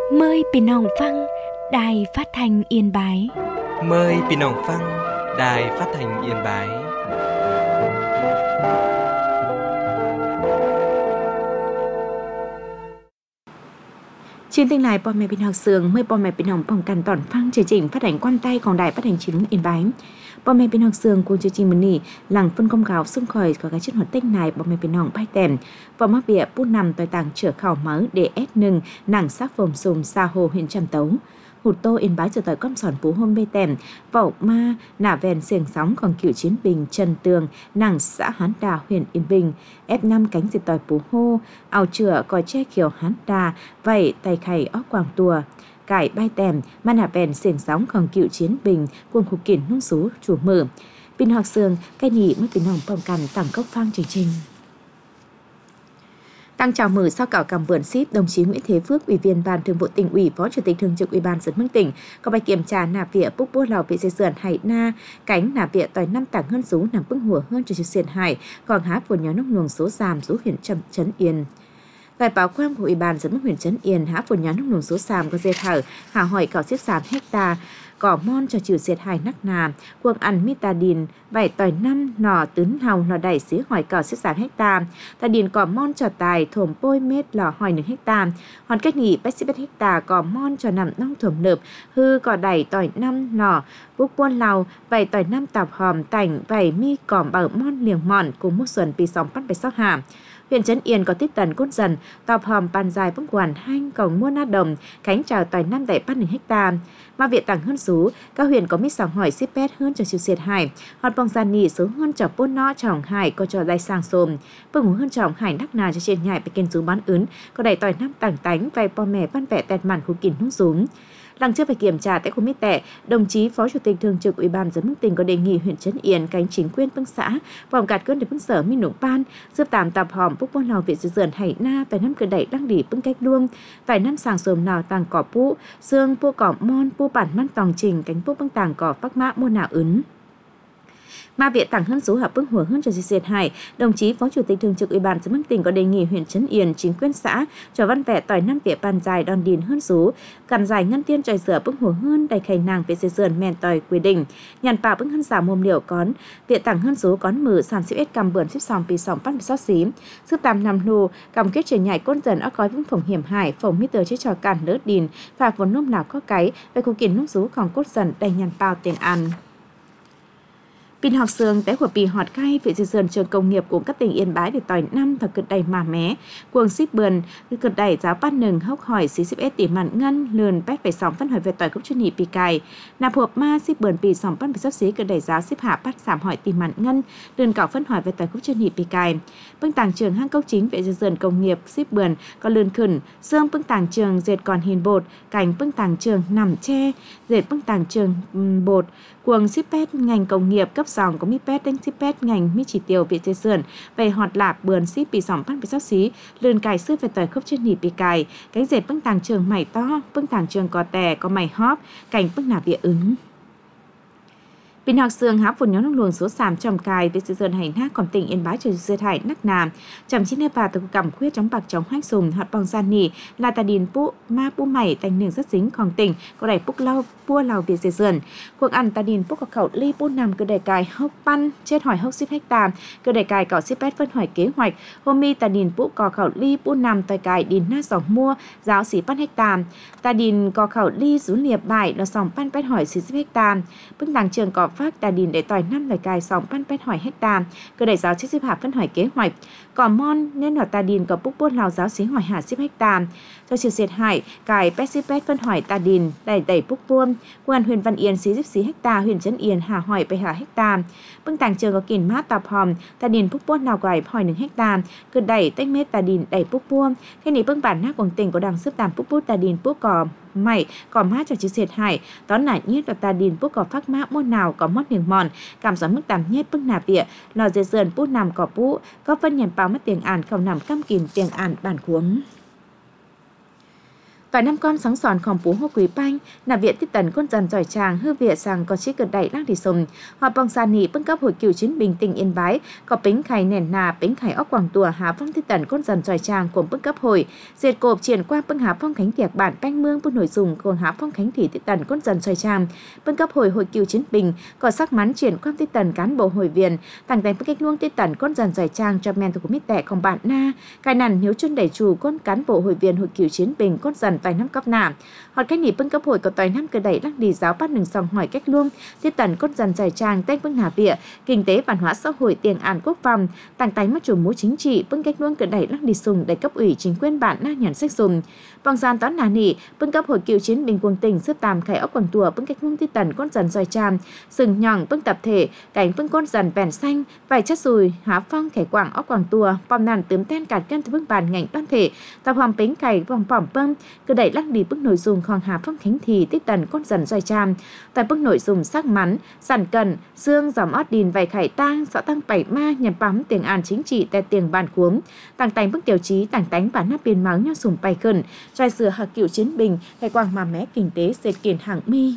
Mờiพี่น้องฟังđài phát thanh Yên Bái. Mời พี่น้องฟัง Đài Phát thanh Yên Bái. Trên kênh này, bọn mẹ bình học sường mời bọn mẹ bình học phòng cần tỏn phăng chương trình phát hành quan tay còn đài phát hành chỉ đúng Yên Bái. Bọn mẹ bình học sường cùng chương trình mình nỉ làng phân công gạo xung khỏi có cái chất hoạt tinh này bọn mẹ bình học bay tèm và mắc bịa bút nằm tòi tàng trở khảo máu để S nừng nàng sắc vòng sùm xa hồ huyện Tràm Tấu. Hụt tô Yên Bái trở tới con sòn phú hôm bê tèm vậu ma nả ven xiềng sóng còn cựu chiến bình Trần Tường nàng xã Hán Đà huyện Yên Bình F5 cánh diệt tòi phú hô ảo chửa coi che kiểu Hán Đà vậy tay khải óc quảng tùa cải bay tèm mà nả ven xiềng sóng còn cựu chiến bình quân khu kiển nông số chủ mở bình học sương cái nhị mới bình hồng phòng cằn tặng cốc phang chương trình. Tăng chào mừng sau cảo cầm vườn ship đồng chí Nguyễn Thế Phước, Ủy viên Ban Thường vụ Tỉnh ủy, Phó Chủ tịch Thường trực Ủy ban Dân Mương tỉnh có bài kiểm tra nạp vỉa búc bua lào vị dây sườn hải na cánh nạp vỉa tỏi năm tảng hơn rú nằm bưng hùa hơn cho xiên hải còn háp của nhóm nông luồng số giảm rú huyện Trấn Yên. Tại báo quang của Ủy ban Dân Mương huyện Trấn Yên háp của nhóm nông luồng số giảm có dê thở hạ hỏi cảo xếp giảm hecta cỏ mon cho trừ diệt hài nắc nà quân ăn mitadin vải tỏi năm nỏ tứ hào nỏ đẩy xứ hỏi cỏ xếp giảm hecta ta điền cỏ mon cho tài thồm bôi mét lò hỏi 1 hecta hoàn cách nghỉ 80 hecta cỏ mon cho nằm nông thồm nợp hư cỏ đẩy tỏi năm nỏ bút buôn lào vải tỏi năm tạp hòm tảnh vải mi cỏm bờ mon liềng mòn cùng một xuân pi sòng bắtไปsau hà. Huyện Trấn Yên có tích tần cốt dần, tọp hòm bàn dài bức quản hanh cổng mua na đồng, cánh trào tỏi năm đẩy bắt 1 hecta. Mà viện tặng hơn số, các huyện có mít sòng hỏi xếp pet hơn cho chiều xiệt hải, hòn bong gian nỉ số hơn cho bôn nó trọng hải có cho đai sang xồm. Bưng hú hơn trọng hải đắc nà cho trên nhại bị kênh rú bán ướn, có đẩy tỏi năm tảng tánh vài bò mè văn vẹ tẹt màn khu kín nông rúm. Lăng trước phải kiểm tra tại khu mít tệ, đồng chí Phó Chủ tịch Thường trực Ủy ban Dân Mương tỉnh có đề nghị huyện Trấn Yên cánh chính quyền bưng xã vòng cạt cơn để bưng sở minh nụng ban giúp tạm tạp hòm bút buôn lào viện dườn hải na tại năm cửa đẩy đăng đỉ bưng cách luông tại năm sàng sồm nào tàng cỏ pu xương pu cỏ mon pu bản măn tòng trình cánh pu bưng tàng cỏ bắc mã mua nào ướn. Mà viện tặng hơn số hợp bức hùa hơn cho diệt hải, đồng chí Phó Chủ tịch Thường trực Ủy ban Dân Mương tỉnh có đề nghị huyện Trấn Yên chính quyền xã cho văn vẽ tỏi năm vỉa bàn dài đòn điền hơn số, cằn dài ngân tiên tròi rửa bức hùa hơn đầy khẩy nàng về dây sườn men tỏi quy định, nhàn bà bức hơn giả mồm liều cón, viện tặng hơn số cón mử sản xếp s cầm bươn xếp sòng pì sòng bắt sót xí, giúp tam nằm lù cầm kết chuyển nhảy côn dần ở cói vững phòng hiểm hải phòng mít tờ chế trò cản đỡ điền và vốn nôm nào có cái về khu kiến nông số còn cốt dần đầy nhàn bao tiền ăn. Pin học sương té của pì họt cay vị dườn trường công nghiệp của các tỉnh Yên Bái để tỏi năm thật cực đầy mà mé cuồng ship bườn cực đầy giáo bắt nừng hốc hỏi xí ship s tỉ mặn ngân lườn pét phải sòng phân hỏi về tỏi cốc chuyên nhị pì cài nạp hộp ma ship bườn pì sòng phân bị sắp xí cực đầy giáo ship hạ bắt giảm hỏi tỉ mặn ngân lườn cảo phân hỏi về tỏi cốc chuyên nhị pì cài bưng tàng trường hang cốc chính vị dườn công nghiệp ship bườn có lườn khẩn xương bưng tàng trường dệt còn hình bột cành bưng tàng trường nằm tre dệt bưng tàng trường bột cuồng ship pet ngành công nghiệp cấp dòng có mi pet đánh ship pet ngành mi chỉ tiêu vị dây sườn về họt lạp bườn ship bị sòng bắt bị sắp xí lườn cài xưa về tỏi khớp trên nhị bị cài cánh dệt bưng tàng trường mày to bưng tàng trường có tè có mày hóp cành bưng nạp địa ứng. Pin học sương háp phun nhóm nông luồng số sàm trồng cài với sự dần hành nát còn tỉnh Yên Bái trời dưa hải nắc nàm chậm chín nơi bà từ cầm khuyết chống bạc chống hách sùm hot bong gian nỉ là tà điền pu ma pu mày tành nương rất dính còn tỉnh có đẩy púc lau pua lào việt dê sườn cuộc ăn tà điền púc có khẩu ly pu nằm cứ đẩy cài hốc pan chết hỏi hốc ship hecta cứ đẩy cài cỏ ship pet phân hỏi kế hoạch hôm mi tà điền pu có khẩu ly pu nằm tòi cài điền nát dòng mua giáo xí pan hecta tà điền có khẩu ly rú liệp bài nó sòng pan pet hỏi xí ship hecta bưng tàng trường có phát tà điền để tỏi năm lời cài sòng pan pet hỏi hecta cứ đẩy giáo chiếc ship hạ phân hỏi kế hoạch cỏ mon nên ở tà điền có bút buôn lào giáo xí hỏi hạ ship hecta cho chiều diệt hải cài pet ship pet phân hỏi tà điền đẩy bút buôn quan huyện Văn Yên xí hecta huyện Trấn Yên hà hỏiไปหาhecta bưng tàng trường có kìn mát tạp hòm tà điền bút buôn lào cài hỏi 1 hecta cứ đẩy tách mét tà điền đẩy bút buôn khi này bưng bản nát của tỉnh có đằng sức tàm bút bút tà điền bút cỏ mày có mát cho chiếc diệt hải tón nải nhiết và tà điền bút có phát mát môn nào có mót niềng mòn cảm gió mức tàm nhiết bưng nạp địa lò dê sườn bút nằm cỏ bút có phân nhận báo mất tiền ản không nằm căm kìm tiền ản bản cuống. Tỏi năm com sóng sòn khom pú hô quý banh, nạp viện tiếp tần quân dần giỏi tràng hư viện sang có chí cực đẩy lăng đi sùng. Họ bong sa nị bưng cấp hồi cựu chiến bình tỉnh Yên Bái, có bính khải nền nà bính khải óc quảng tùa há phong tiếp tần quân dần giỏi tràng cùng bưng cấp hồi. Diệt cộp triển qua bưng há phong khánh tiệc bản banh mương bưng nội dùng cùng há phong khánh thị tiếp tần quân dần giỏi tràng. Bưng cấp hồi cựu chiến bình, có sắc mắn triển qua tiếp tần cán bộ hồi viện, thằng đánh bưng cách luông tiếp tần quân dần giỏi tràng cho men của mít tẻ không bạn na. Cái nằn hiếu chân đẩy chủ con cán bộ hồi viện hồi cựu chiến bình quân dần vài năm cấp nà. Họ cách nhị bưng cấp hồi có tỏi năm cơ đẩy lắc đi giáo bắt nừng sòng hỏi cách luông tiếp tần con dần giải trang tên bưng nà bịa kinh tế văn hóa xã hội tiền an quốc phòng tăng tái mất chủ mũ chính trị bưng cách luông cơ đẩy lắc đi sùng để cấp ủy chính quyền bản na nhận sách dùng vòng gian toán nà nỉ bưng cấp hồi cựu chiến bình quân tỉnh xếp tàm khải ốc quảng tùa bưng cách luông tiếp tần con dần giải trang sừng nhỏng bưng tập thể cảnh bưng con dần bèn xanh vài chất rùi há phong khải quảng ốc quảng tùa bom nàn tướm ten cản cân từ bưng bàn ngành đoàn thể tập hòm bính khải vòng phỏng bơm cơ đẩy lắc đi bưng nội dung khong hà phong khánh thì tích tần con dần xoay tràm tại bức nội dung sắc mắn sản cần dương dòng ót đìn vài khải tang rõ tăng bảy ma nhằm bám tiền an chính trị tại tiền bàn cuống tăng tánh bức tiêu chí tăng tánh bản nắp biên máu nhau sùng bay khẩn trai sửa hạc cựu chiến bình khai quang mà mé kinh tế dệt kiển hàng mi.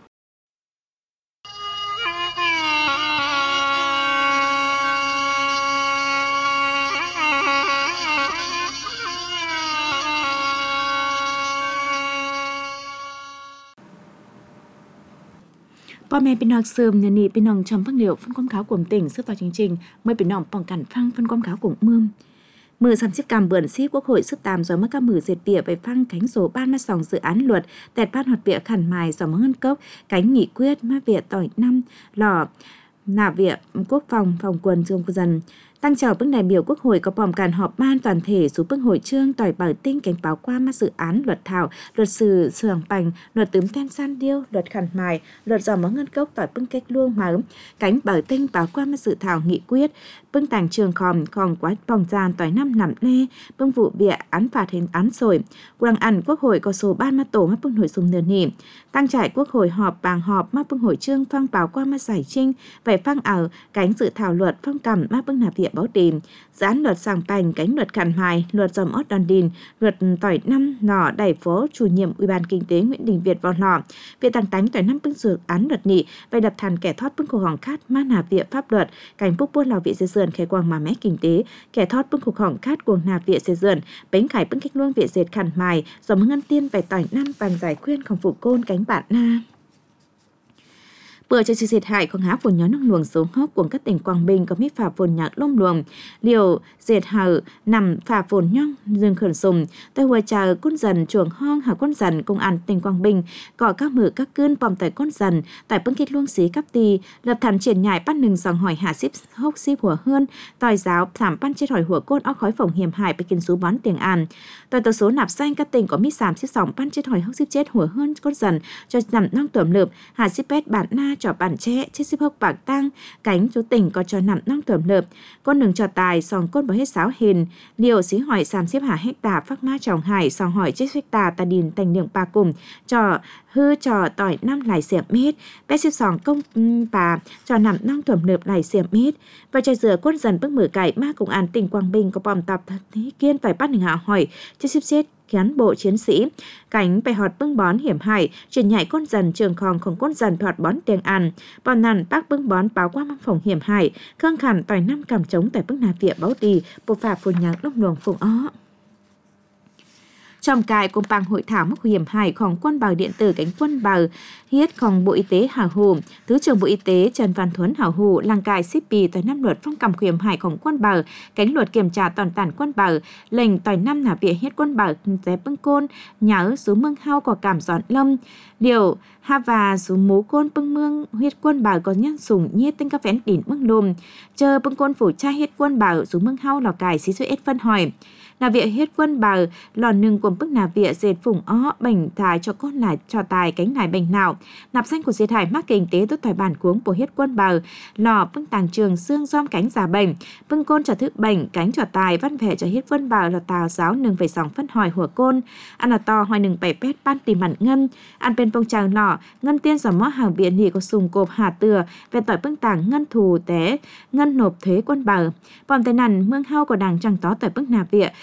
พ่อแม่พี่น้องเสริมเนี่ยนี่พี่น้องชมฟังเดียวphânความขาวกลุ่มติ่งซึ่งvào chương trình mờiพี่น้องป้องกันฟังphânความขาวกลุ่มมือ30 กรรมเบื่อนซีquốc hội sức tàm rồi mất các mử dệt bịa về phăng cánh số ban mà sòng dự án luật tẹt ban hoạt bịa khẩn mài dòng ngân cốc cánh nghị quyết ma bịa tỏi năm lò nạp bịa quốc phòng quần dương dần tăng chào bức đại biểu quốc hội có bòm càn họp ban toàn thể số bức hội trương tỏi bảo tinh cảnh báo qua mà dự án luật thảo luật sử sưởng bành luật tướm ten san điêu luật khẩn mài luật dòng ngân cốc tỏi bưng cách luông máu cánh bảo tinh báo qua mà dự thảo nghị quyết bưng tàng trường còn quá vòng gian tỏi năm nằm lê bưng vụ bịa án phạt hình án sổi quang ăn quốc hội có số ban mà tổ mà bưng nội dung nền nỉ tăng trải quốc hội họp bàng họp mà bưng hội trương phong báo qua mà giải trinh về phăng ảo cánh dự thảo luật phong cầm mà bưng nạp viện báo tìm dự án luật sàng bành cánh luật khẩn mài luật dòng ót đòn đìn luật tỏi năm nỏ đẩy phố chủ nhiệm ủy ban kinh tế Nguyễn Đình Việt vào nỏ việc tăng tánh tỏi năm bưng dự án luật nị về đập thàn kẻ thoát bưng khổ hỏng khát mà nạp viện pháp luật cảnh bút buôn lào viện dệt dườn khai quang mà mé kinh tế kẻ thoát bưng khổ hỏng khát cuồng nạp viện dệt dườn bánh khải bưng cách luông viện dệt khẩn mài dòng ngân tiên về tỏi năm bằng giải khuyên không phụ côn cánh bạn na bữa cho sự thiệt hạiของหาฝนย้อนหลวงสูงฮอกกวงcác tỉnh Quảng Bình có mi phà phồn nhạc lông luồng liều dệt hở nằm phà phồn nhong dương khẩn sùng tại huệ chờ con dần chuồng hong hà con dần công an tỉnh Quảng Bình có các mở các cơn bom tại con dần tại bưng kết luông xí cấp tì lập thản triển nhại bắt nừng dòng hỏi hạ xíp hốc xípหัวhơn tỏi giáo thảm ban chết hỏiหัวcôn óc khói phồng hiểm hạiไปกินsú bón tiền an tại tờ số nạp xanh các tỉnh có mi 32 ban chết hỏi hốc xíp chếtหัวhơn con dần cho nằm nong tuẩm lượp hạ xíp pet bản na cho bản trẻ chết xíp hốc bạc tăng cánh chú tỉnh có cho nằm nong tuẩm lợp con đường cho tài sòng côn bảo hết sáo hình liều xí hỏi xàm xếp hạ hecta phát ma trồng hải sòng hỏi chết hecta ta điền thành đường ba cùng cho hư cho tỏi năm lại xẻm mét bé xếp sòng công bà cho nằm nong tuẩm lợp lại xẻm mét và chạy dừa quân dần bước mở cải ma cùng an tỉnh Quảng Bình có bom tập thế kiên phải bắt hạ hỏi chết xếp chết cán bộ chiến sĩ cánh bè họt bưng bón hiểm hại chuyển nhảy con dần trường khòng không con dần họt bón tiền ăn bọn nằn bác bưng bón báo qua măng phòng hiểm hại khương khẳng tỏi năm cầm trống tại bưng nạp viện báo tì bộ phạt phồn nhạc lúc luồng phùng ó trong cài cùng bằng hội thảo mức hiểm hạiของquân bào điện tử cánh quân bào hiếtของBộ Y tế Hảo Hù Thứ trưởng Bộ Y tế Trần Văn Thuấn Hảo Hù làng cài CP tại năm luật phong cầm hiểm hạiของquân bào cánh luật kiểm tra toàn tản quân bào lệnh tỏi năm nạp viện hiết quân bào té bưng côn nhớ số mương hao có cảm giòn lâm điều ha và số mố côn bưng mương hiết quân bào có nhân sủng nhiết tinh các vén đỉnh mương lùm chờ bưng côn phủ cha hiết quân bào số mương hao lò cài xí suy ết phân hỏi nạp viện hiết quân bào lò nừng của bức nạp viện dệt phủng ó bành thải cho con lại cho tài cánh lại bành nào nạp xanh của dệt thải mắc kinh tế tốt thải bản cuống của hiết quân bào lò bưng tàng trường xương giom cánh giả bành bưng côn cho thức bành cánh cho tài văn vẻ cho hiết quân bào là tào giáo nừng phải sòng phân hỏi hùa côn ăn là to hoài nừng bảy pét ban tìm mặn ngân ăn bên phong tràng lò ngân tiên giỏ mó hàng viện hỉ có sùng cộp hà từa về tỏi bưng tàng ngân thù té ngân nộp thuế quân bào bòm tay nằn mương hao của đảng trăng tó tỏi bưng nạp viện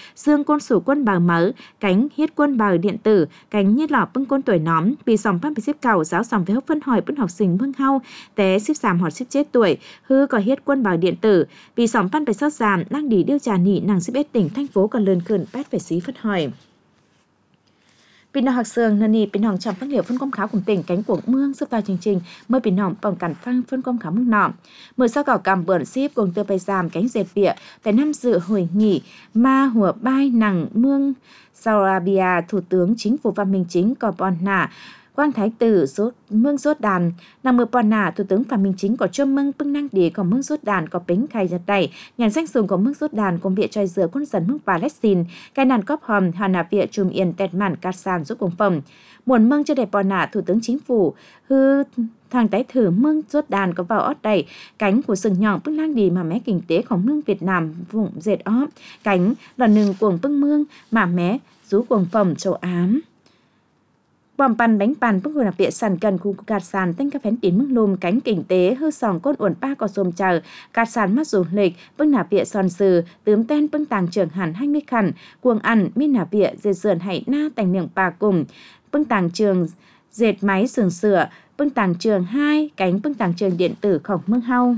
dương côn sủ quân bào mở cánh hiết quân bào điện tử cánh nhiết lọ bưng côn tuổi nóm vì sòng phát bị xếp cầu giáo sòng với hốc phân hỏi bưng học sinh bưng hau té xếp giảm hoặc xếp chết tuổi hư có hiết quân bào điện tử vì sòng phát bị sót giảm đang đi điều trà nị nàng xếp tỉnh thành phố còn lớn khẩn bát phải xí phất hỏi. Pin học sương nền nị pin hỏng chọn phát liệu phân công khảo cùng tỉnh cánh cuồng mương giúp vào chương trình mới pin hỏng bỏng cản phăng phân công khảo mương nọ mở sau cảo cầm bẩn ship cùng từ bay giảm cánh dệt bịa tại năm dự hội nghị ma hùa bai nằng mương Sarabia thủ tướng chính phủ Phạm Minh Chính có bon nả Quang Thái Tử mương rốt đàn nằm mưa bon nả thủ tướng Phạm Minh Chính có cho mương bưng năng địa có mương rốt đàn có bính khai giật đẩy nhàn danh dùng có mương rốt đàn cùng viện trai dừa quân dân mương Palestine cái nàn cóp hòm hà nà viện chùm yên tẹt màn cát sàn giúp cùng phẩm muộn mương cho đẹp bon nả thủ tướng chính phủ hư thằng tái thử mương rốt đàn có vào ót đầy cánh của sừng nhọn bưng năng đi mà mé kinh tếของmương Việt Nam vùng dệt óp cánh là nừng cuồng bưng mương mà mé rú cuồng phẩm châu Ám bom pan bánh pan bức hồi nạp địa sàn cần khu cát sàn tên các phén tín mức lùm cánh kinh tế hư sòng côn uẩn ba có xôm chờ cát sàn mắt du lịch bức nạp địa sòn sừ tướm tên bưng tàng trường hẳn 20 khẩn cuồng ăn mi nạp địa dệt sườn hay na tành miệng bà cùng bưng tàng trường dệt máy sườn sửa bưng tàng trường 2 cánh bưng tàng trường điện tử khổng mương hau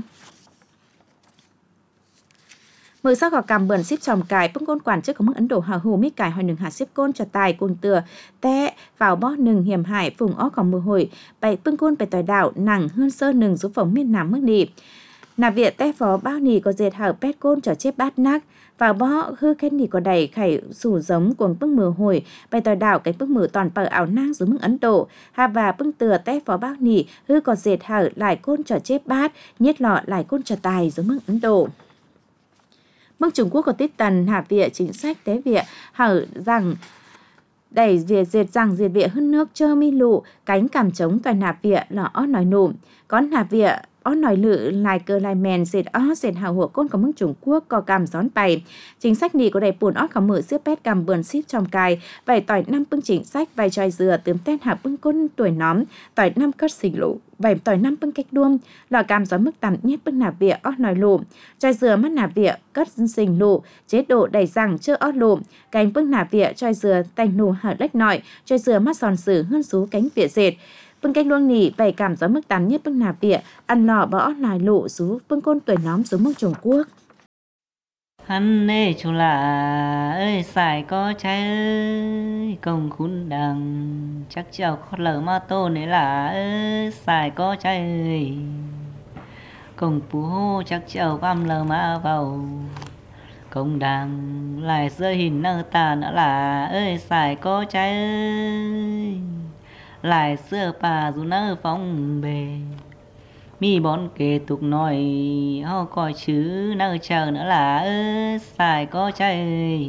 mười sau có cầm bẩn ship trồng cải bưng côn quản trước có mức Ấn Độ hào hù mít cải hỏi nừng hạt ship côn cho tài cuồng tựa té vào bó nừng hiểm hải phùng ó còn mưa hồi bày bưng côn bày tỏi đảo nặng hơn sơ nừng giúp phòng miền Nam mức đi nà viện té phó bao nì có dệt hở pet côn cho chép bát nắc vào bó hư kết nì có đầy khải sủ giống cuồng bưng mưa hồi bày tỏi đảo cái bưng mưa toàn bờ ảo nang dưới mức Ấn Độ hà và bưng tựa té phó bao nì hư có dệt hở lại côn cho chép bát nhiết lọ lại côn cho tài dưới mức Ấn Độ. Mương Trung Quốc có tít tần hạ viện chính sách tế viện hở rằng đẩy việc dệt rằng dệt viện hơn nước chơ mi lụ cánh cảm chống toàn nạp viện là ót nói nụm có nạp viện ót nói lự lại cơ lại mèn dệt ót dệt hào hùa côn của mương Trung Quốc có cảm gión bày chính sách nì có đầy buồn ót có mở xếp pét cầm bườn ship trong cài vài tỏi năm bưng chính sách vài tròi dừa tướm tên hạ bưng côn tuổi nóm tỏi năm cất xình lụ vài tỏi năm bưng cách đuông lò cam gió mức tầm nhất bưng nạp viện ót nói lụ tròi dừa mắt nạp viện cất xình lụ chế độ đầy rằng chưa ót lụ cánh bưng nạp viện tròi dừa tành nụ hở lách nội tròi dừa mắt sòn sử hơn số cánh viện dệt bưng canh luông nỉ bày cảm gió mức tắm nhất bưng nạp viện ăn lò bỏ lại lộ số bưng côn tuổi nóm số mức Trung Quốc hắn ê chú là ơi xài có trái ơi công khún đằng chắc chào khó lỡ mà tô này là ơi xài có trái ơi công phú hô chắc chào quam lờ mà vào công đằng lại rơi hình nơ tà nữa là ơi xài có trái ơi lại xưa bà dù nơ phong bề mi bón kề tục nói ho coi chứ nơ chờ nữa là ơi xài có trái ơi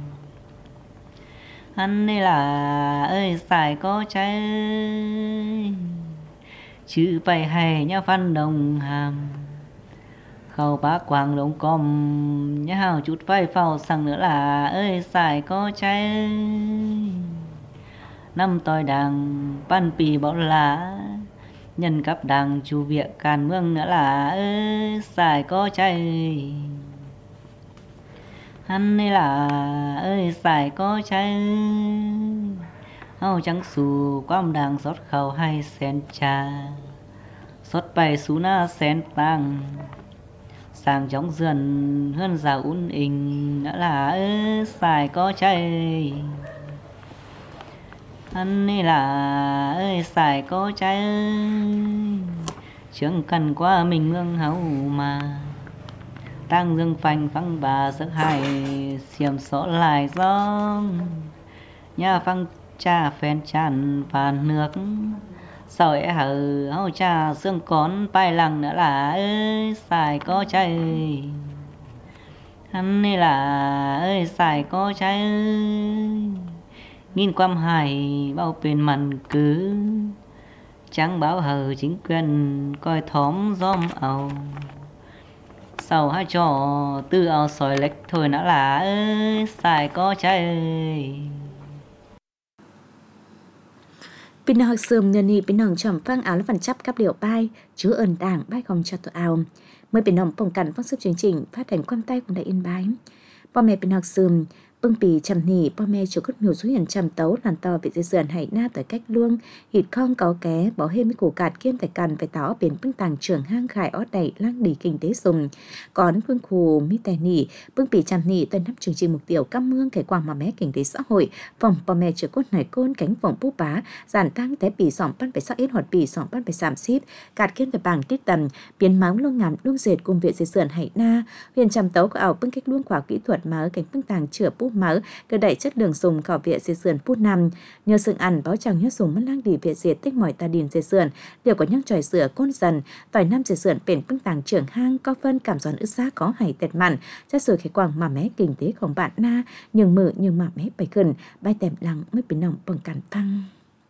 hắn đây là ơi xài có trái ơi chữ bày hay nhá văn đồng hàm khâu bá quàng lông com nhá hào chút vai phao sang nữa là ơi xài có trái ơi năm tỏi đàng pan pì bảo lá nhân cấp đàng chủ viện càn mương nữa là ơi xài có trái ơi hắn đây là ơi xài có trái ơi hao trắng xù quam đàng xót khẩu hay sen trà xót bay xú na sen tăng sang chóng dườn hơn giàu un ình nữa là ơi xài có trái ơi hắn đây là ơi xài có trái ơi chẳng cần qua mình mương hấu mà tăng dương phanh phăng bà giấc hai xiêm xó lại gió nhà phăng cha phen chan phàn nước sau ấy hở hấu cha xương con bay lằng nữa là ơi xài có trái ơi hắn đây là ơi xài có trái ơi nghìn quam hải bao bên màn cứ trắng báo hờ chính quyền coi thóm gióm ầu sau hai trò tư ao sỏi lệch thôi đã là ơi xài có trái ơi Pin học sườm nhờ nị pin nòng chầm phang áo phần chắp cắp liệu bay chứa ơn đảng bay không cho tụi áo mới pin nòng phòng cảnh phong sức chương trình phát hành quan tay của đại yên bái bò mẹ pin học sườm bưng bì chầm nỉ po me chiều cốt miều xuống hiền chầm tấu làn to vị dây sườn hải na tới cách luông hịt không có ké bỏ hê mấy củ cạt kiêm tại cần phải táo biển bưng tàng trưởng hang khải ót đầy lang đi kinh tế dùng còn phương khù mi tài nỉ bưng bì chầm nỉ tên nắp chương trình mục tiêu cam mương kẻ quang mà mé kinh tế xã hội phòng po me chiều cốt nải côn cánh vòng bú bá giản tăng té bì sỏng pan phải sắc ít hoạt bì sỏng pan phải giảm ship cạt kiêm tại bảng tiết tầm biến máu luông ngắm luông dệt cùng vị dây sườn hải na huyền chầm tấu của ảo bưng cách luông khoa kỹ thuật máu cánh bưng tàng chữa bú máu cơ đẩy chất lượng dùng khảo viện dây sườn phút năm nhờ sự ăn báo chẳng nhất dùng mất lang đi viện diệt tích mỏi ta điền dây sườn đều có nhắc tròi sửa côn dần tỏi năm dây sườn bền bưng tàng trưởng hang có phân cảm giòn ức giá có hay tẹt mặn chất sửa cái quang mà mé kinh tếของbạn na nhưng mự nhưng mà mé bày gần bay tèm lăng mới biến động bằng cản tăng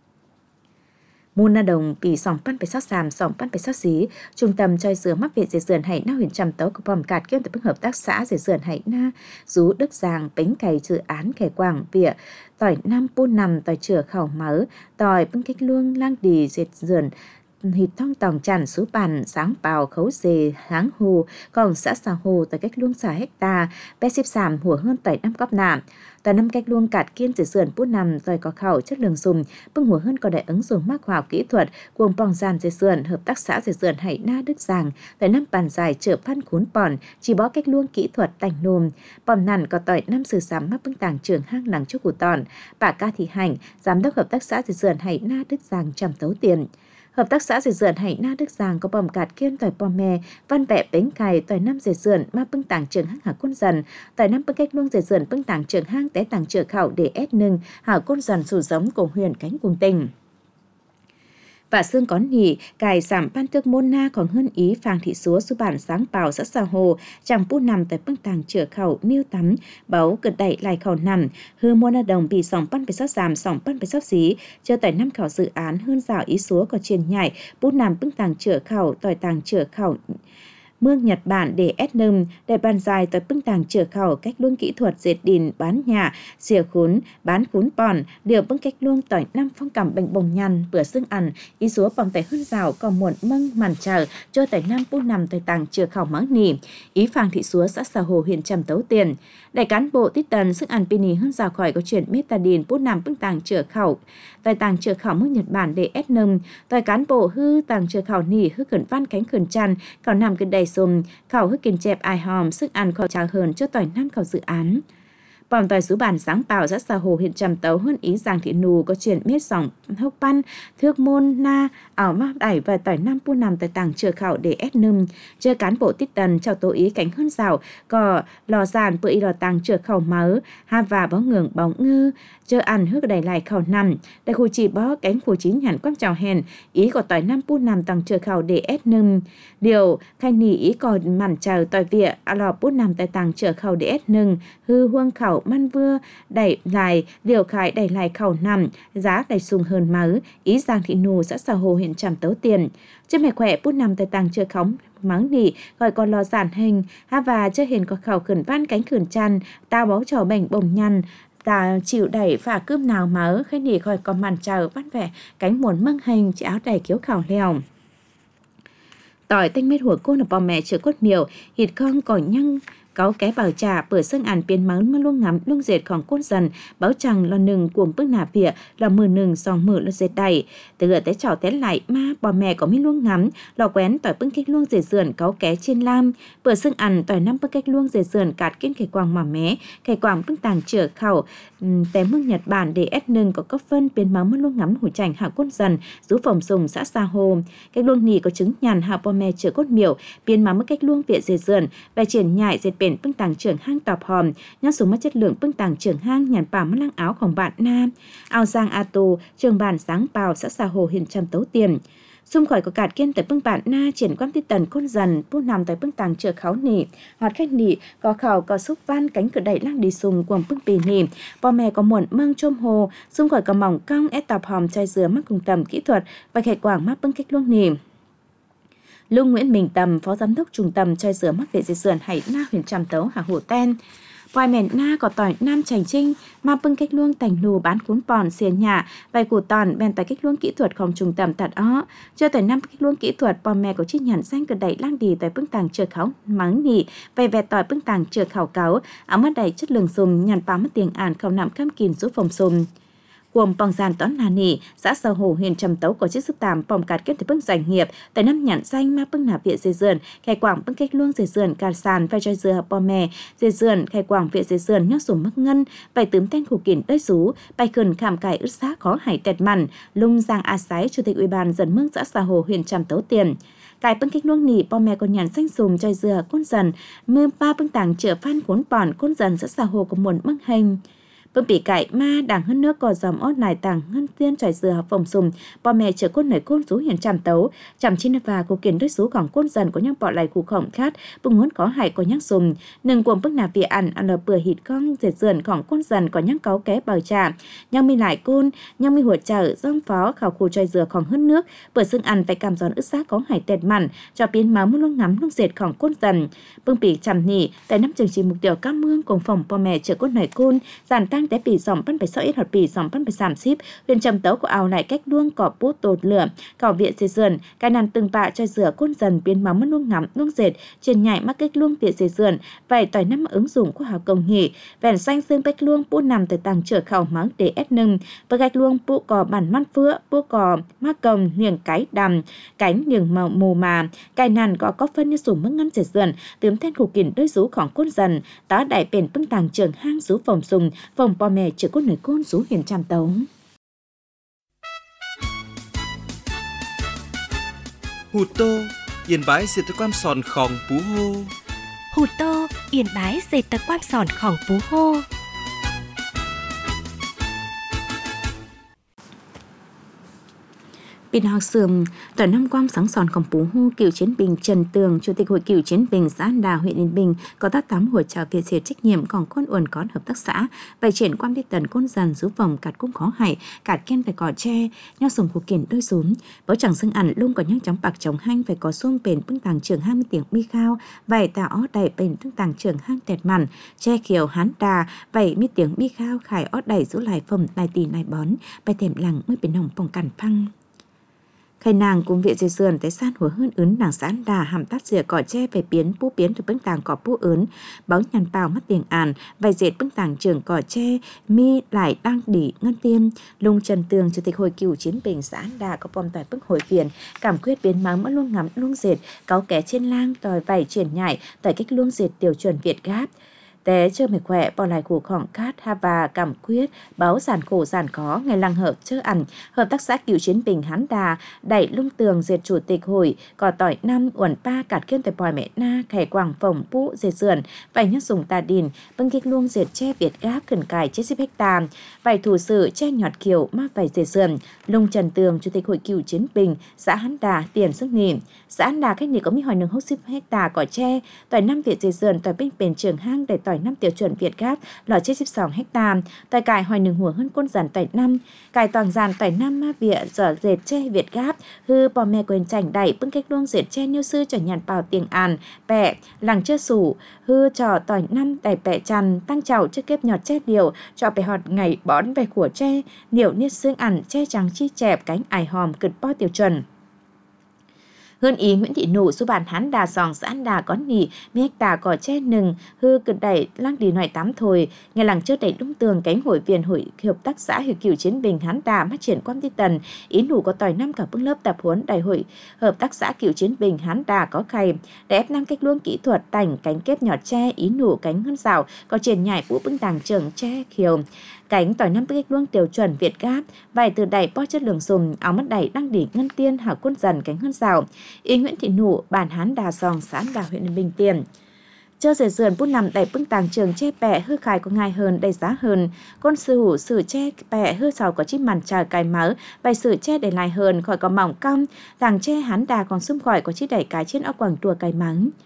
Môn na đồng bị sòng pan phải sát sàm sòng pan phải sát xí trung tâm choi sửa mắc viện dây sườn hải na huyện trầm tấu của bom cạt kiêm từ bức hợp tác xã dây sườn hải na rú đức giang bánh cày dự án kẻ quảng vỉa tỏi nam pu nằm tỏi chửa khảo mớ tỏi bưng cách luông lang đi dệt sườn hít thong tòng chản số bàn sáng bào khấu dề háng hồ còn xã xà hồ tại cách luông xà hecta bé xếp sàm hùa hơn tỏi năm cóp nạm tỏi năm cách luông cạt kiên dây sườn bút nằm tỏi có khẩu chất lượng dùng bưng hùa hơn có đại ứng dụng mắc khoa học kỹ thuật cuồng bong gian dây sườn hợp tác xã dây sườn hải na đức giang tỏi năm bàn dài chở phan khún bòn chỉ bó cách luông kỹ thuật tành nồm bòm nằn có tỏi năm sử sám mắc bưng tàng trưởng hang làng chúc của tòn bà ca thị hành giám đốc hợp tác xã dây sườn hải na đức giang trầm tấu tiền Hợp tác xã dệt sườn Hải Na Đức Giang có bom cạt kiêm tỏi po me, văn vẹ bánh cày tỏi năm dệt sườn ma bưng tảng trường hang hạ côn dần, tỏi năm bưng cách luông dệt sườn bưng tảng trường hang té tảng trường khảo để ép nưng hạ côn dần sủ giống của huyền cánh cuồng tình. Và xương có nỉ, cài giảm ban tước môn na còn hơn ý phàng thị súa su bản sáng bào xã xà hồ, chẳng pu nằm tại bưng tàng chữa khẩu niêu tắm, báo cực đẩy lại khẩu nằm, hư môn na đồng bị sòng pan phải sót giảm sòng pan phải sót xí, chờ tại năm khảo dự án hơn rào ý súa có truyền nhảy, pu nằm bưng tàng chữa khẩu, tỏi tàng chữa khẩu, mương Nhật Bản để ép nâng, để bàn dài tới bưng tàng chữa khẩu cách luông kỹ thuật dệt đìn bán nhà, xìa khún, bán khún bòn, điều bưng cách luông tỏi năm phong cảm bệnh bồng nhăn, bữa xương ăn, ý số bỏng tại hơn rào còn muộn mâng màn chờ, cho tại năm pu nằm tại tàng chữa khẩu mắng nỉ, ý phàng thị súa xã xà hồ huyện Trầm Tấu Tiền. Đại cán bộ tít tần sức ăn pini hơn rào khỏi có chuyển metadin pu nằm bưng tàng chữa khẩu, tại tàng chữa khẩu mương Nhật Bản để ép nâng, tại cán bộ hư tàng chữa khẩu nỉ hư khẩn văn cánh khẩn chăn, khảo nằm cái đầy xùm, khảo hức kiên chẹp ai hòm sức ăn khỏi trào hờn cho tỏi năm khảo dự án. Bòm tỏi số bản sáng bào xã xà hồ huyện Trầm Tấu hơn ý Giang Thị Nù có chuyện miết sòng hốc pan thước môn na ảo map đẩy và tỏi năm pu nằm tại tàng chừa khảo để ép nâm chơi cán bộ tít tần chào tố ý cánh hơn rào có lò giàn bự lò tàng chừa khẩu máu ha và bó ngưỡng bóng ngư chơi ăn hước đẩy lại khẩu nằm đại khu chỉ bó cánh khu chín nhàn quang chào hèn ý có tỏi năm pu nằm tàng chừa khảo để ép nâm điều khai nỉ ý còn mặn chờ tỏi vịa lò pu nằm tại tàng chừa khảo để ép nâng hư huông khẩu man vưa đẩy lại điều khải đẩy lại khẩu nằm giá đẩy sùng hơn máu ý Giang Thị Nù xã xà hồ huyện Trầm Tấu Tiền trên mẹ khỏe bút nằm tại tàng chừa khóng mắng nỉ gọi còn lò giản hình ha và chưa hiện có khẩu khẩn van cánh khẩn chăn tao báu trò bệnh bồng nhăn ta chịu đẩy phả cướp nào máu khai nỉ gọi còn màn chờ bắt vẻ cánh muốn măng hình chỉ áo đầy kiếu khảo lèo tỏi tanh mết hủa côn ở bò mẹ chữa cốt miều hịt con cỏ nhăng cáo cái bảo trà bữa sưng ăn biến máu mà luôn ngắm luôn dệtของcôn dần báo chẳng lo nừng cuồng bước nà vỉa là mờ nừng sòng mờ lo dệt đầy từ gỡ tới trò té lại ma bò mẹ có mi luôn ngắm lò quén tỏi bưng cách luôn dệt sườn cáo ké trên lam bữa sưng ăn tỏi năm bưng cách luôn dệt sườn cạt kiên khải quàng mà mé khải quàng bưng tàng chữa khẩu té mương Nhật Bản để ép nừng có cấp phân biến máu mà luôn ngắm hủ chảnh hạ côn dần rú phòng sùng xã Sa Hồ cách luôn nì có trứng nhàn hạ bò mẹ chữa cốt miểu biến máu mất cách luôn vỉa dệt sườn và triển nhại dệt bền bưng tàng trưởng hang tọp hòm nhắc xuống mất chất lượng bưng tàng trưởng hang nhàn bảo mất lăng áoของbạn nam ao Giang A Tô trường bản sáng bào xã Sa Hồ huyện Trầm Tấu Tiền xung khỏi có cạt kiên tại bưng bạn na triển quan tít tần côn dần pu nằm tại bưng tàng chừa kháo nỉ hoạt khách nỉ có khảo có xúc van cánh cửa đẩy lăng đi sùng quầng bưng pì nỉ bò mẹ có muộn măng chôm hồ xung khỏi có mỏng cong ép tọp hòm chai dừa mắc cùng tầm kỹ thuật và khải quảng mắc bưng cách luôn nỉ Lưu Nguyễn Minh Tầm, Phó Giám đốc Trung tâm chai sữa mắc vệ dây sườn Hải Na huyện Trầm Tấu Hà Hồ Ten. vài mẹ na có tỏi nam chành trinh mà bưng cách luông tành lù bán cuốn pòn xiên nhà vài củ tòn bèn tại cách luông kỹ thuật không trùng tầm tạt ó chưa tới năm cách luông kỹ thuật bò mẹ có chiếc nhẫn xanh cực đẩy lang đi tại bưng tàng chờ khảo mắng nhị vài vẹt tỏi bưng tàng chờ khảo cáo áo mất đầy chất lượng sùm nhằn pá mất tiền ản khảo nằm cam kín giúp phòng sùm gồm bong giàn toán là nỉ xã Sào Hồ huyện Trầm Tấu có chiếc sức tàm bong cát kết từ bưng doanh nghiệp tại năm nhãn danh mà bưng nạp viện dây dườn khai quảng bưng cách luông dây dườn cà sàn vai cho dừa bò mè dây dườn khai quảng viện dây dườn nhót sủng mắc ngân bài tướm tên khủ kín đôi sú bài khẩn khảm cải ướt xác khó hải tẹt mặn lung giang a sái chủ tịch ủy ban dân mương xã Sào Hồ huyện Trầm Tấu tiền cải bưng cách luông nỉ bò mè còn nhãn xanh sùm choi dừa côn dần mưa ba bưng tàng chữa phan cuốn pòn côn dần xã Sào Hồ có muôn mắc hành bưng bị cải ma đảng hơn nước có dòm ót nài tàng ngân tiên trải dừa học phòng sùng bò mẹ chở côn nảy côn rú hiền Trầm Tấu chằm chín và cô kiến đối số khoảng côn dần có nhang bọ lại cụ khổng khát bưng huấn có hại có nhang sùng nâng cuồng bưng nạp vị ăn là bừa hít con dệt dườn khoảng côn dần có nhang cáu ké bào trà nhang mi lại côn nhang mi huột chở dòng phó khảo khu trải dừa khoảng hơn nước bữa xương ăn phải cảm giòn ướt xác có hại tẹt mặn cho biến máu muốn luôn ngắm luôn dệt khoảng côn dần bưng bị chằm nỉ tại năm chương trình mục tiêu cam mương cùng phòng bò mẹ chở côn nảy côn giàn tăng té bị dòm pan phải sợ ít hoạt bị dòm pan phải giảm ship huyện Trầm Tấu của ao lại cách luông cỏ bút tột lửa cỏ viện dây dườn cái nàn từng bạ cho dừa côn dần biến máu mất luông ngắm luông dệt trên nhảy mắc cách luông viện dây dườn vậy tỏi năm ứng dụng của hào công nhỉ vẻn xanh xương cách luông bút nằm tại tàng trở khẩu máu để ép nâng và cách luông bút cỏ bản man phứa bút cỏ mắc công niềng cái đầm cánh niềng màu mù mà cái nàn có phân như sủng mất ngăn dệt dườn tướm then khủ kín đôi rú khoảng côn dần tá đại bền bưng tàng trường hang rú phòng sùng phòng bò mẹ chữa côn nổi côn rú hiền Trầm Tấu Hụt tô yên bái diệt tơ quan sòn khòng pú hô Hụt tô yên bái dệt tơ quan sòn khòng pú hô Bên học sườm, tỏi năm quam sáng sòn khổng pú hô cựu chiến binh Trần Tường, Chủ tịch Hội cựu chiến binh xã An Đà, huyện Yên Bình, có tác 8 hội trào Việt diệt trách nhiệm còn con uẩn con hợp tác xã, bài triển quan đi tần côn dần rú vòng cạt cũng khó hại, cạt ken phải cỏ tre, nho sùng của kiển đôi rúm, bấu chẳng xưng ẩn lung có nhang chóng bạc chống hanh phải có xuông bền bưng tàng trường 20 tiếng bi khao, vài tà ó đẩy bền bưng tàng trường hang tẹt mặn, che kiều hán đà, 70 tiếng bi khao khải ó đẩy giữ lại phẩm nài tì nài bón, bài thèm lặng mới bên hồng phòng cản phăng. Khai nàng cùng viện dây dườn tới san hùa hơn ướn nàng xã An Đà hàm tát dìa cỏ tre về biến từ bưng tàng cỏ pu ướn báo nhằn bào mất tiền àn vài dệt bưng tàng trường cỏ tre mi lại đang đỉ ngân tiên lung Trần Tường Chủ tịch Hội cựu chiến binh xã An Đà có bom tỏi bưng hội viện cảm quyết biến máu mất luôn ngắm luôn dệt cáu ké trên lang tỏi vảy triển nhảy tại cách luôn dệt tiêu chuẩn Việt Gáp té chơi mày khỏe bỏ lại củ khỏng cát ha và cảm quyết báo giản khổ giản có ngày lăng hợp chơ ẩn hợp tác xã cựu chiến binh Hán Đà đẩy lung tường dệt Chủ tịch Hội cỏ tỏi năm uẩn pa cạt kiên tại bòi mẹ na khẻ quảng phồng pu dệt sườn vài nhất dùng tà đìn bưng kích luông dệt tre Việt Gáp khẩn cải 90 hecta vài thủ sự che nhọt kiều ma vài dệt sườn lung Trần Tường Chủ tịch Hội cựu chiến binh xã Hán Đà tiền sức nỉ xã Hán Đà cách này có mi hỏi nương 60 hecta cỏ tre tỏi năm Việt dệt sườn tỏi binh bền trường hang để tỏi năm tiêu chuẩn Việt Gáp lò 92 hecta tỏi cải hoài nương hùa hơn côn giản tỏi năm cải toàn giàn tỏi năm ma vịa dở dệt tre Việt Gáp hư bò mẹ quyền chảnh đẩy bưng cách luông dệt tre nhiêu sư cho nhàn bào tiền àn bẹ lằng chơ sủ hư trò tỏi năm đẩy bẹ chằn tăng chảo trước kép nhọt tre điều cho bẹ họt ngày bón về của tre niệu niết xương ẩn tre trắng chi chẹp cánh ải hòm cực po tiêu chuẩn hơn ý Nguyễn Thị Nụ số bản Hán Đà sòng xã An Đà có nỉ mi hecta cỏ tre nừng hư cực đẩy lang đi nói tám thôi ngày làng trước đẩy đúng tường cánh hội viên hội hợp tác xã hiệu cựu chiến binh Hán Đà phát triển quan ti tần ý Nụ có tỏi năm cả bưng lớp tập huấn đại hội hợp tác xã cựu chiến binh Hán Đà có khay để ép năm cách luông kỹ thuật tành cánh kép nhọt tre ý Nụ cánh hơn rào có triển nhảy vũ bưng tàng trường tre khiều cánh tỏi năm bích luông tiêu chuẩn Việt Gáp vài từ đẩy po chất lượng sùm áo mắt đẩy đang đỉ ngân tiên hảo quân dần cánh hơn rào ý Nguyễn Thị Nụ bản Hán Đà sòng xã An Đà huyện Yên Bình tiền chơ dệt sườn bút nằm đẩy bưng tàng trường che bẹ hư khai có ngài hơn đầy giá hơn con sư hủ sử che bẹ hư sào có chiếc màn trà cài máu vài sử che để lại hơn khỏi có mỏng cong tàng che Hán Đà còn xung khỏi có chiếc đẩy cái trên áo quảng tua cài mắng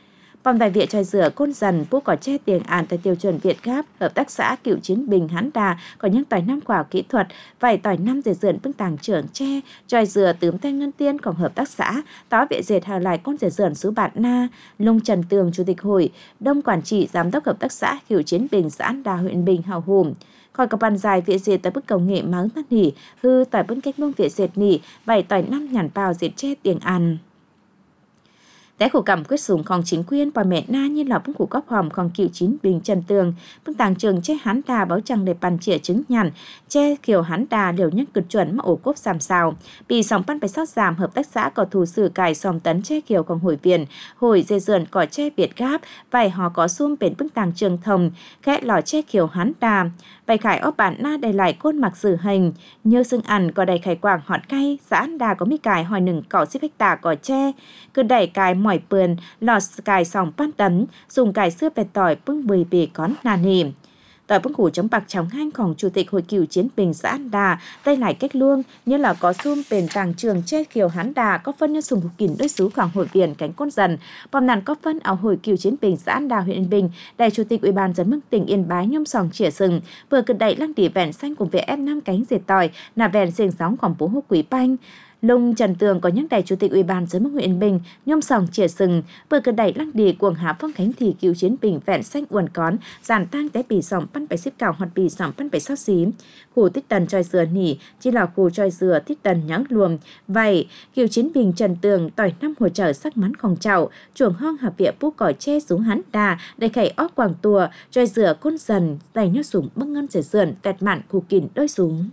Vòng đại Việt tròi dừa Côn Dần bố có che tiền ản tại tiêu chuẩn Việt Gáp, hợp tác xã Cựu Chiến Bình Hán Đà có những tỏi năm khoa học kỹ thuật, vài tỏi năm dệt dườn bưng tàng trưởng tre, tròi dừa tướm tay ngân tiênของhợp tác xã, tó viện dệt hào lại con dệt dườn xứ Bạt Na, Lung Trần Tường chủ tịch hội, Đông quản trị giám đốc hợp tác xã Cựu Chiến Bình xã An Đà huyện Bình Hào Hùm. Khỏi có bàn dài viện dệt tại bức công nghệ máu mắt nỉ, hư tỏi bưng cách mông viện dệt nỉ, vài tỏi năm nhàn bào dệt che tiền ăn. Té khổ cảm quyết súngของchính quyền và mẹ na như là bức củ góp hòmของCựu Chiến Bình Trần Tường, bức tàng trường che Hán Đà báo chẳng để bàn chĩa trứng nhàn, che kiểu Hán Đà đều nhắc cực chuẩn mà ổ cốp giảm xào. Bị sòng pan phải sót giảm hợp tác xã có thủ sử cài sòng tấn che kiểuของhội viên, hội dây dườn có che Việt Gáp, vài họ có xung bền bức tàng trường thồng, khẽ lò che kiểu Hán Đà. Vài khải ốp bản na đầy lại côn mặc sử hành, như xương ăn có đầy khải quảng họt cay, xã An Đà có mi cài hỏi nừng cỏ xếp hecta tả có che, cứ đẩy cài mỏi pườn, lọt cài sòng pan tấn, dùng cài xưa bẹt tỏi bưng bì bì con nà nì. Tỏi bưng củ chống bạc trong hanhของchủ tịch hội Cựu Chiến Bình xã An Đà, đây lại cách luông như là có xung bền tàng trường che kiểu Hán Đà có phân như sùng hục kín đối xứ khoảng hội viện cánh Côn Dần, bom nàn có phân ở hội Cựu Chiến Bình xã An Đà huyện Yên Bình, đại chủ tịch Ủy ban dân mức tỉnh Yên Bái nhôm sòng chỉa sừng vừa cực đẩy lăng đỉ vẹn xanh cùng VF 5 cánh dệt tỏi là vẹn xiềng sóngของbố húc quý banh. Lung Trần Tường có nhắc đại chủ tịch Ủy ban dân mức huyện Yên Bình nhôm sòng chỉa sừng vừa cực đẩy lăng đỉ cuồng hạ phong khánh thì Cựu Chiến Bình vẹn xanh uẩn cón giàn tang té bì sòng pan phải xếp cào hoặc bì sòng pan phải sót xím khu tích tần tròi dừa nỉ chỉ là khu tròi dừa tích tần nhãng luồng vậy Cựu Chiến Bình Trần Tường tỏi năm hỗ trợ sắc mắnของchậu chuồng hong hợp địa bút cỏ che xuống Hán Đà đầy khẩy óc quảng tùa tròi dừa Côn Dần đầy nhót súng băng ngân dệt dườn tẹt mạn khu kín đôi súng.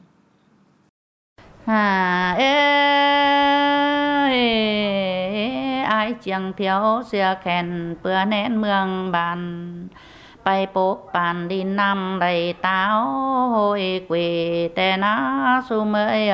Ai chẳng thiếu xưa khen bữa nén mương bàn bay bốc bàn đi năm đầy táo hồi quỳ tè ná su mới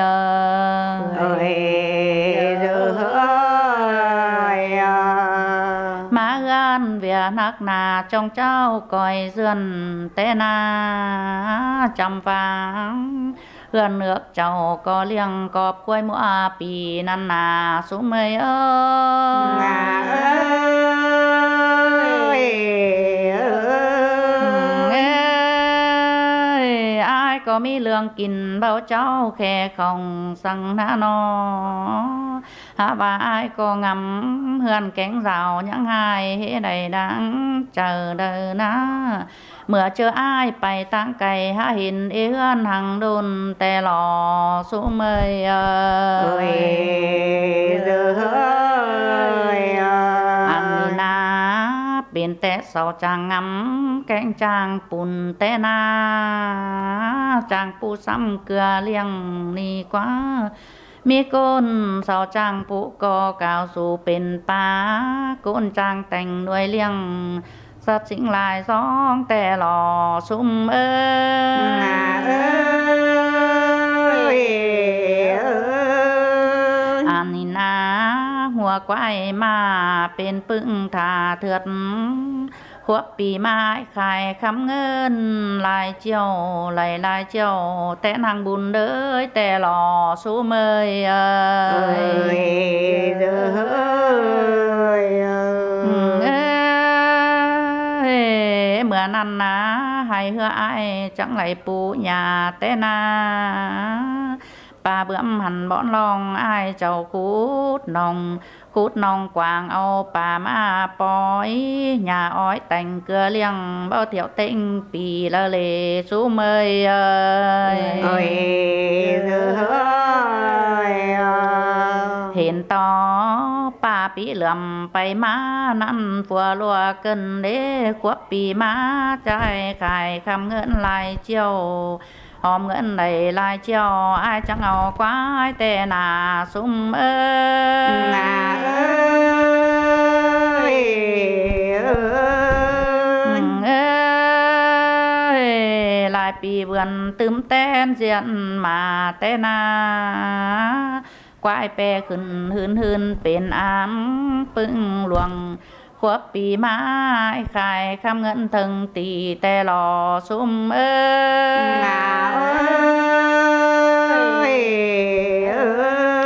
má gan việc nắc nà trong cháu còi dườn tè ná chăm vàng hương nước cháu có liêng cọp quay mũa bì năn nà xuống mây ai có mi lương kín bao cháu khe không sang ná nó và ai có ngắm hương cánh rào những hai hễ đầy đang chờ đợi ná mưa chờ ai bay tăng cày há hình yên hàng đồn tè lò xuống mây ăn na bên té sau chàng ngắm cánh chàng bùn té na chàng pu xăm cửa liêng ni quá mi côn sau chàng pu co cao su bên pa côn chàng thành nuôi liêng sắp chính lại gióng tè lò sum Anina hùa quay mà bên pưng thà thượt khuất bì mai khai khắm ngân lại chiều lại chiều té hàng bùn đới tè lò sum ơi mưa năn ná hay hứa ai chẳng lại phụ nhà té na ba bướm hẳn bọn lòng ai chầu cút nòng quàng âu bà ma bói nhà ói tành cửa liêng bao thiểu tinh bì lơ lề chú mơi hiện to bà bị lượm bay má năn phùa lùa cần đế quốc bì má trai khai khăm ngưỡng lại chiều hòm ngưỡng đầy lại chiều ai chẳng ngầu quá ai tè nà sum lại bì vườn tươm tên diện mà tè na quái bè khẩn hươn bên ám pưng luồng khuất bì mái khai khăm ngân thân tì tè lò sum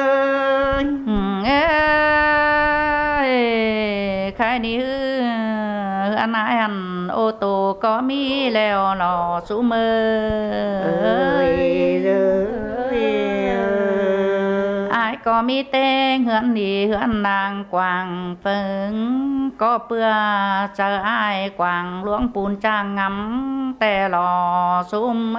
khai ni ăn ai ăn ô tô có mi leo lò sú mơ ai có mi tên hưỡn đi hưỡn nàng quàng phấn có bữa chờ ai quàng luống bùn trang ngắm tè lò xúm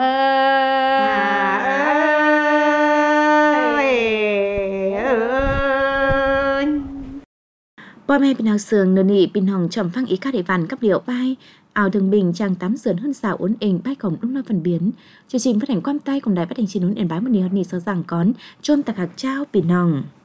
Bò mẹ bình nào sườn nửa nị bình hồng trầm phăng ý các địa bàn cấp liệu bay ảo thường bình trang tắm sườn hơn xào uốn ỉnh bay cổng lúc nó phần biến chương trình phát hành quam tay cùng đài phát hành chi nún Yên Bái một nì hơn nị sơ rằng con chôm tạc hạc trao bình hồng.